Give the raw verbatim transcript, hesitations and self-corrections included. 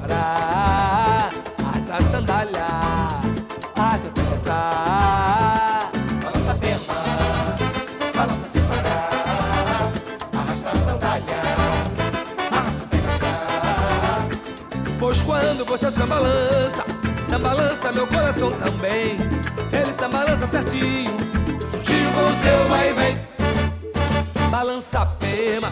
parar. Arrasta a sandália, arrasta até gastar. Balança a perna, balança sem parar. Arrasta a sandália, arrasta até gastar. Pois quando você samba lança, samba lança meu coração também. Ele samba lança certinho, juntinho com o seu vai e vem. Balança a pema,